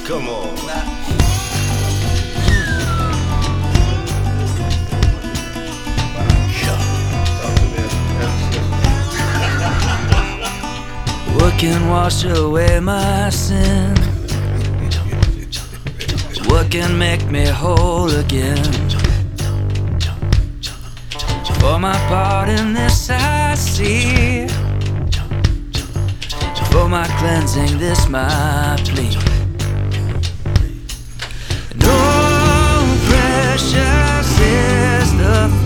Come on. What can wash away my sin? What can make me whole again? For my part in this I see, for my cleansing this my plea. No precious is the